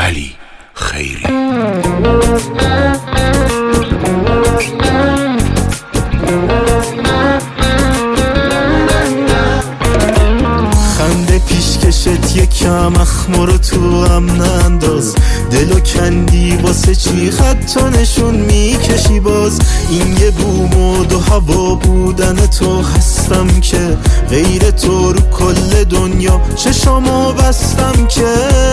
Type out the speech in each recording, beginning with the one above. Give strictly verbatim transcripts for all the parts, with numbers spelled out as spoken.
علی خیری. خنده پیشکشت یکم اخمارو تو هم ننداز، دلو کندی واسه چی خطا نشون میکشی باز. این یه بومود و هوا بودن تو هستم که غیر تو رو کل دنیا چشامو بستم که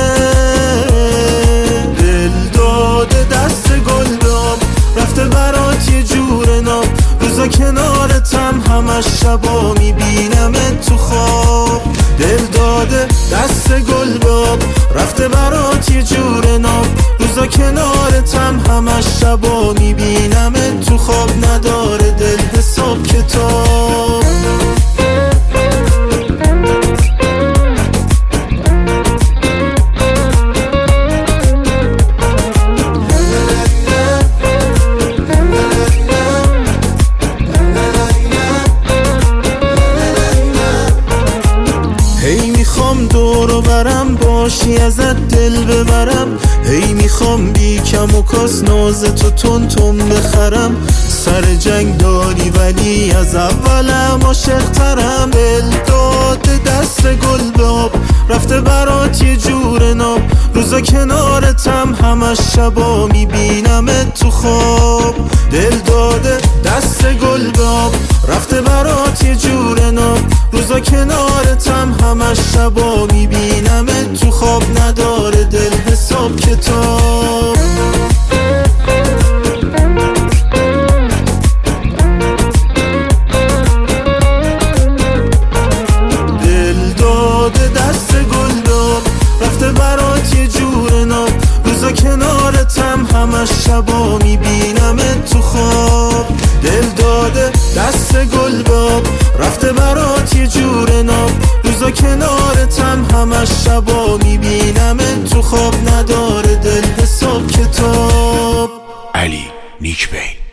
دل داده دست گل دام رفته برات یه جور نام، روزا کنارتم همش شبا میبینم تو خواب. دل داده دست گل باب رفته برات یه جور نام، روزا کنارتم همش شبا میبینم تو خواب. نداره دل حساب کتاب. هی میخوام دورو برم باشی ازت دل ببرم، هی میخوام بی کم و کاس ناز تو تون تون بخرم. سر جنگ داری ولی از اولم عاشق ترم. دل داده دست گل به آب رفته برات یه جور ناب، روزا کنارتم همش شبا میبینم تو خواب. دل داده دست گل به آب رفته برات یه جور ناب، روزا کنارتم همش شبا میبینم تو خواب. نداره دل حساب کتاب. دل داده دست گل داب رفته برات یه جور ناب، روزا کنارتم همش شبا میبینم تو خواب. دل داده دست گل باب رفته برات یه جور ناب، روزا کنارتم همش شبا میبینم تو خواب. نداره دل حساب کتاب. علی نیک بی.